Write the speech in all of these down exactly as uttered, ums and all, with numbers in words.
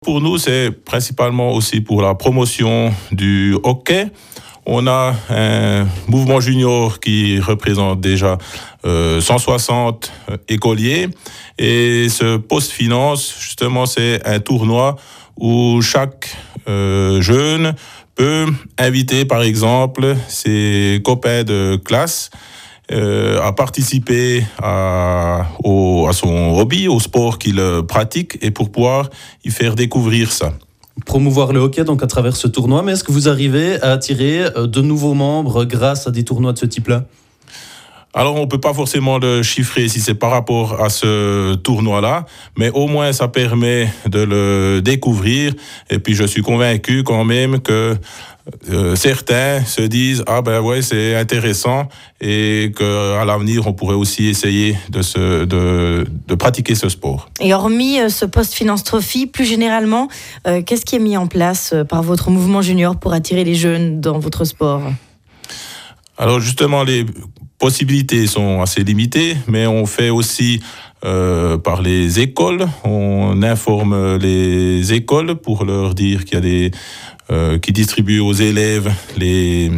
pour nous, c'est principalement aussi pour la promotion du hockey. On a un mouvement junior qui représente déjà euh, cent soixante écoliers. Et ce post-finance, justement, c'est un tournoi où chaque euh, jeune peut inviter, par exemple, ses copains de classe euh, à participer à, au, à son hobby, au sport qu'il pratique, et pour pouvoir y faire découvrir ça. Promouvoir le hockey donc à travers ce tournoi, mais est-ce que vous arrivez à attirer de nouveaux membres grâce à des tournois de ce type-là ? Alors, on ne peut pas forcément le chiffrer si c'est par rapport à ce tournoi-là, mais au moins ça permet de le découvrir. Et puis, je suis convaincu quand même que euh, certains se disent « Ah ben ouais, c'est intéressant » et qu'à l'avenir, on pourrait aussi essayer de, se, de, de pratiquer ce sport. Et hormis euh, ce Post-Finance Trophy, plus généralement, euh, qu'est-ce qui est mis en place euh, par votre mouvement junior pour attirer les jeunes dans votre sport ? Alors justement, les possibilités sont assez limitées, mais on fait aussi euh, par les écoles. On informe les écoles pour leur dire qu'il y a des euh, qui distribuent aux élèves les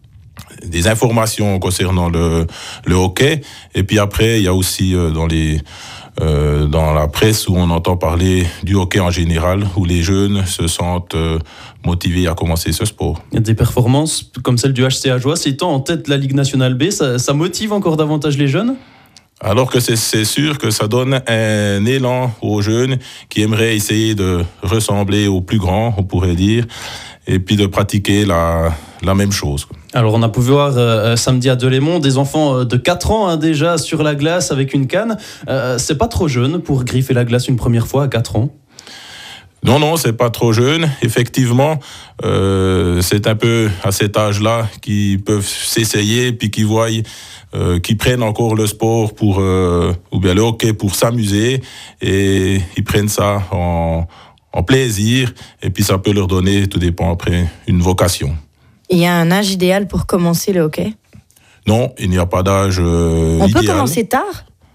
des informations concernant le le hockey. Et puis après, il y a aussi euh, dans les Euh, dans la presse où on entend parler du hockey en général, où les jeunes se sentent euh, motivés à commencer ce sport. Il y a des performances comme celle du H C Ajoie, étant en tête de la Ligue nationale B, ça, ça motive encore davantage les jeunes ? Alors que c'est, c'est sûr que ça donne un élan aux jeunes qui aimeraient essayer de ressembler aux plus grands, on pourrait dire, et puis de pratiquer la, la même chose. Alors on a pu voir euh, samedi à Delémont des enfants de quatre ans hein, déjà sur la glace avec une canne. Euh, c'est pas trop jeune pour griffer la glace une première fois à quatre ans ? Non, non, c'est pas trop jeune. Effectivement, euh, c'est un peu à cet âge-là qu'ils peuvent s'essayer puis qu'ils voient, euh, qu'ils prennent encore le sport pour, euh, ou bien le hockey pour s'amuser et ils prennent ça en, en plaisir et puis ça peut leur donner, tout dépend après, une vocation. Il y a un âge idéal pour commencer le hockey ? Non, il n'y a pas d'âge euh, On idéal. peut commencer tard ?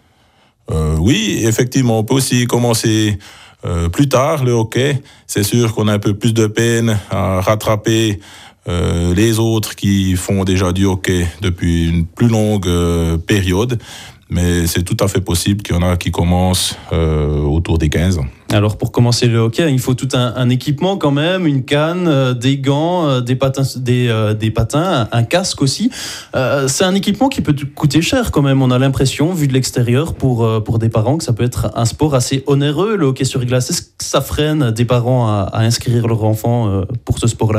euh, Oui, effectivement, on peut aussi commencer euh, plus tard le hockey. C'est sûr qu'on a un peu plus de peine à rattraper euh, les autres qui font déjà du hockey depuis une plus longue euh, période. Mais c'est tout à fait possible qu'il y en a qui commencent euh, autour des quinze ans. Alors pour commencer le hockey, il faut tout un, un équipement quand même, une canne, euh, des gants, euh, des patins, des, euh, des patins, un, un casque aussi. Euh, c'est un équipement qui peut coûter cher quand même. On a l'impression, vu de l'extérieur, pour, euh, pour des parents, que ça peut être un sport assez onéreux, le hockey sur glace. Est-ce que ça freine des parents à, à inscrire leur enfant euh, pour ce sport-là ?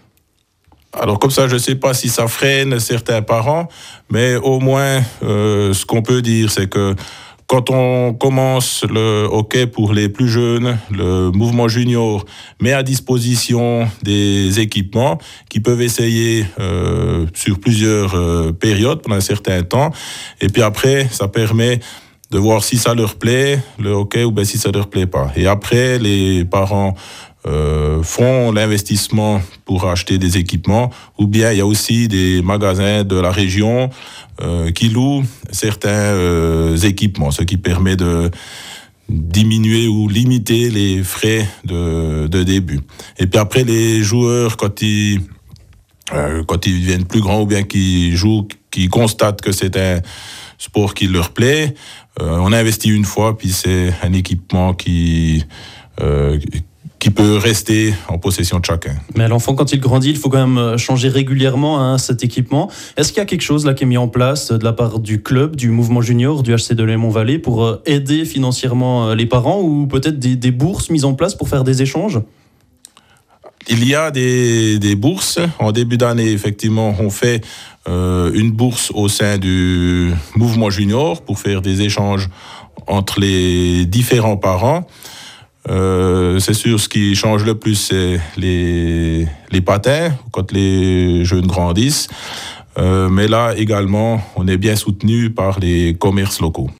Alors comme ça, je ne sais pas si ça freine certains parents, mais au moins, euh, ce qu'on peut dire, c'est que quand on commence le hockey pour les plus jeunes, le mouvement junior met à disposition des équipements qui peuvent essayer euh, sur plusieurs euh, périodes, pendant un certain temps. Et puis après, ça permet de voir si ça leur plaît, le hockey, ou bien si ça leur plaît pas. Et après, les parents euh, font l'investissement pour acheter des équipements, ou bien il y a aussi des magasins de la région euh, qui louent certains euh, équipements, ce qui permet de diminuer ou limiter les frais de, de début. Et puis après, les joueurs, quand ils, euh, quand ils deviennent plus grands ou bien qu'ils jouent, qu'ils constatent que c'est un sport qui leur plaît, euh, on investit une fois, puis c'est un équipement qui... Euh, qui peut rester en possession de chacun. Mais l'enfant, quand il grandit, il faut quand même changer régulièrement hein, cet équipement. Est-ce qu'il y a quelque chose là qui est mis en place de la part du club, du mouvement junior, du H C Delémont-Vallée pour aider financièrement les parents, ou peut-être des, des bourses mises en place pour faire des échanges ? Il y a des, des bourses. En début d'année, effectivement, on fait euh, une bourse au sein du mouvement junior pour faire des échanges entre les différents parents. Euh, c'est sûr, ce qui change le plus, c'est les, les patins, quand les jeunes grandissent. Euh, mais là, également, on est bien soutenu par les commerces locaux.